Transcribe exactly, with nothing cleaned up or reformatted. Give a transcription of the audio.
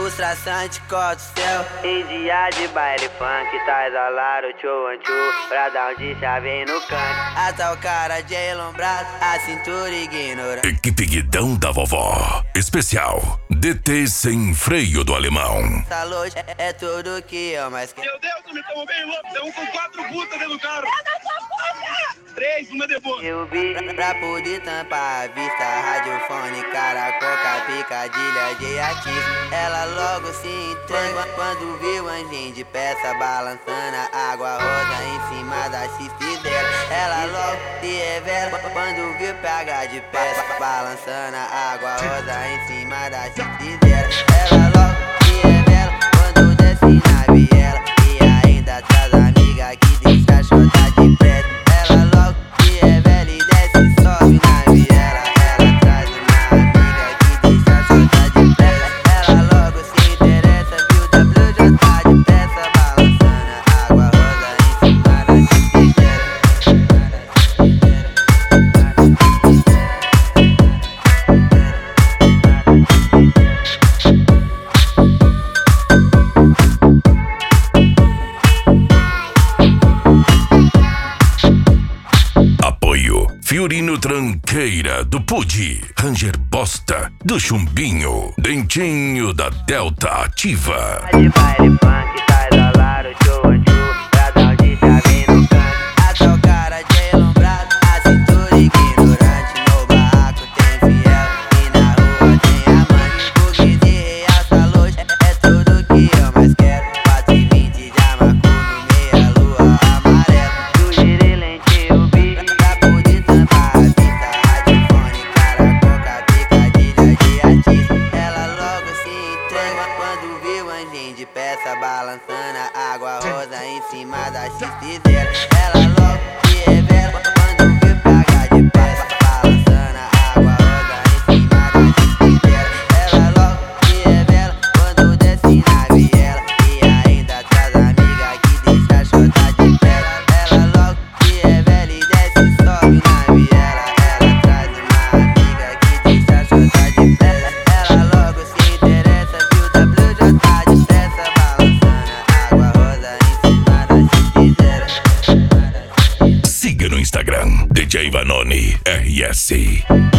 os traçantes cortam o céu. Em dia de baile funk, tá exalado, tchô, tchô, pra dar um de chave no canto. Até o cara de elombrado, a cintura ignorante. Equipe Guidão da Vovó. Especial D T sem freio do alemão. Essa loja é, é tudo que eu mais quero. Meu Deus, me estamos bem louco. Estamos com quatro putas dentro do carro. Eu não sou puta! Três, uma depois. Eu vi pra, pra poder tampar a vista, radiofone, caracoca, picadilha de artista. Ela logo se entrega quando viu anjinho de peça balançando a água rosa em cima da chiste dela. Ela logo se revela quando viu P H de peça balançando a água rosa em cima da chiste dela. Ela logo se revela quando desce na viela e ainda traz amiga que deixa a chota de pressa. Ela logo se revela e desce e sobe na viela. Ela traz uma amiga que deixa a chota de pressa. Ela logo se interessa, viu W J tá de peça balançando a água rosa em cima da chiste dela. Apoio Fiorino Tranqueira do Pudi, Ranger Bosta do Chumbinho, Dentinho da Delta Ativa. De baile funk, tá exalado, tchô, tchô, pra dar um de chave no canto. Até o cara de elombrado, a cintura ignorante. No barraco tem fiel e na rua tem amante. Porque de realça loja é, é tudo que eu mais quero. Quatro e vinte de amacu no meia lua amarela. Do girilente eu vi pra poder tampar a vista, radiofone, caracoca, picadilha de artista. Ela logo se entrega quando viu anjinho de peça balançando a água rosa em cima da chiste dela. Ela logo se revela quando viu P H de peça balançando a água rosa em cima da chiste dela. Ela logo se revela quando desce na viela e ainda traz amiga que deixa a chota de pressa. Ela logo se revela e desce e sobe na viela. Ela traz uma amiga que deixa a chota de pressa. Ela logo se interessa, viu W J tá de peça balançando a água rosa em cima da chiste dela. Siga no Instagram D J Vanoni R S.